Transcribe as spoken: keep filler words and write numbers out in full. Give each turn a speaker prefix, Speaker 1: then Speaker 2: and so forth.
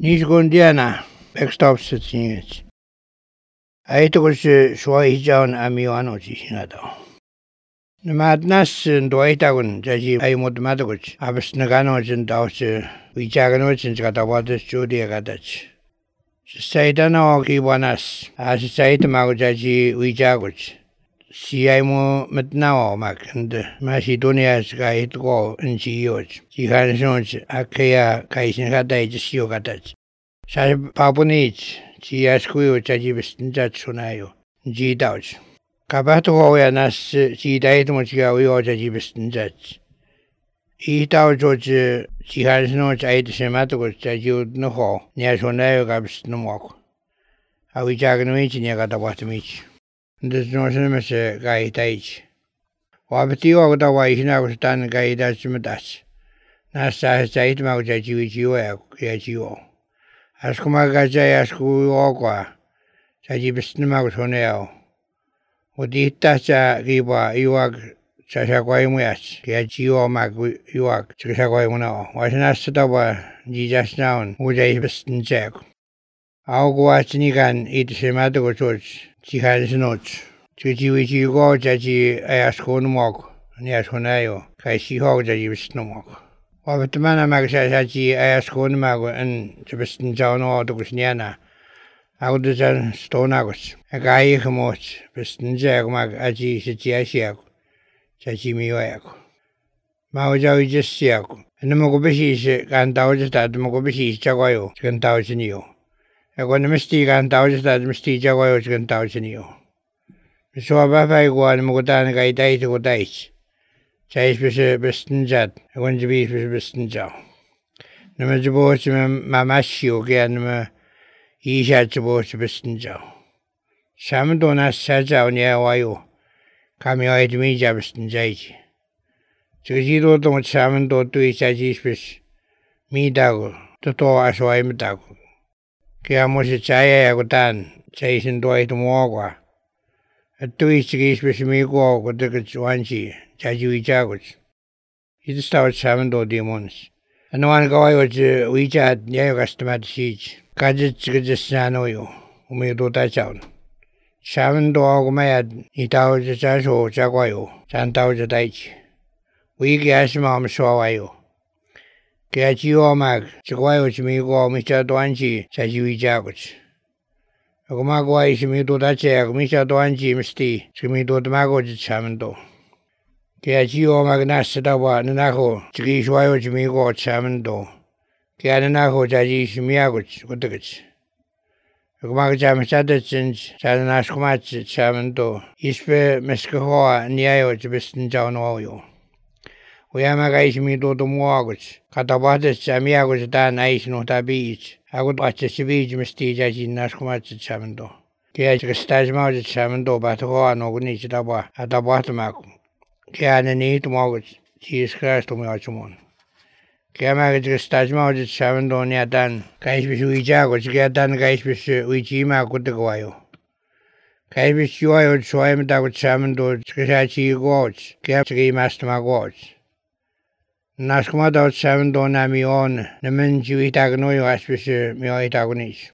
Speaker 1: Nisgundiana, backstop-sitsinget. Aitokus suoijaun amiwanochi hinado. Namadnas ndoitagun jaji aimut madaguch. Abs naganojin daus vijaganojin gadawadas judia gadach. Saidana ogiwanas. As saitamago jaji vijaguch. Siaimu matnao mak and Macedonia skaitgo in Gioj. Jihanshoj akaya kaisin hadai jisio gadach. Sai papunich. Jiaskuyo jaji bistinjat sunayo. Jidauch. Kabato hoya nas jidaitmuchiga uyo jaji bistinjat. Itau George Jihanshoj aid sematugo jaji no niasunayo gabsnumok. Awijaganwich negatawatmich. This notion is a guy tage. Wabati or the way he now stand guy that's medas. Nasa said Maujaji with you, Yajo. Askumagaja Asku Ogua. Saji Bisnamaus Honeo. Would eat Tasha Giba, Uag, Sashaquaimias, Yajo Mag, Uag, Sashaquaimano. Was not set over Jesus now, would I Bistin Jack. I'll go at Nigan, eat Sematago Church. Jihanshoj. Jijiwichi go jaji ayaskunmok. Niasunayo. Kaisi hog jaji bisnumok. Wabatmana magsasaji ayaskunmago and Jabistin Jano Dugusniana. Audazan Stonagos. A guy humos. Bistin Jagmag aji Sijiasiak. Jaji Mioyak. Maujawi just siak. And the Mogobishi can dowages that the Mogobishi Jagoyo can thousand you. Economisti can thousand that Misti Jagoyo can thousand you. So about I go and Mogotan guy died to go dice. Chase was a bestinjat, I want to be bestinjao. No matter what Mamasio again, he had to watch bestinjao. Some don't ask Saja near Wayo. Come here to me, Jabestinjai. So you don't want salmon to do it as is me dago, to tow as I am dago. Kiamos a chaya agotan, chasing doy to Mogwa. A two each case with me go with the Gwanchi, Jaju Jaguts. It starts seven do demons. And one guy was a Wichat Yagastamat siege. Gadgets Gajasanoyo, whom you do touch out. Seven dog mad, it out the Jaso Jaguayo, Santao Jadaichi. We gas mom sawayo. Kiachio mag, Jaguayo to me go, Mister Dwanchi, Jaju Jaguts. Agumagua is me to that check, Mister Dwanchi, Misti, to me to the Mago Chamando. Kiachio Magnasadawa, Nanaho, Chigishwayo to me go Chamando. Kiananaho Jaji Miaguts, what the guts. Agumagajam Sadachins, Sadanaskumach, Chamando, Ispe Mescahoa, Niayo to Bistin Janoyo. We am a guy me to the mortgage. Catabatas, Samiagos, Dan, Ice, not a beach. I would watch a beach, Mister Jaji Naskumach at Chamando. Kiach Stajma at Chamando, but Hoa no Gunitaba at the bottom. Kian and eight mortgage. She is crashed to me or someone. Kiamag Stajma at Chamando near Dan. Guys with Wijagos, get Dan guys with Wijima good to go. Guys with you, I would show him that with Chamando, Skachi goats, Kiamski master my goats. Naskumada seven donami on, the men Juitagnoyo aspis me oitagonis.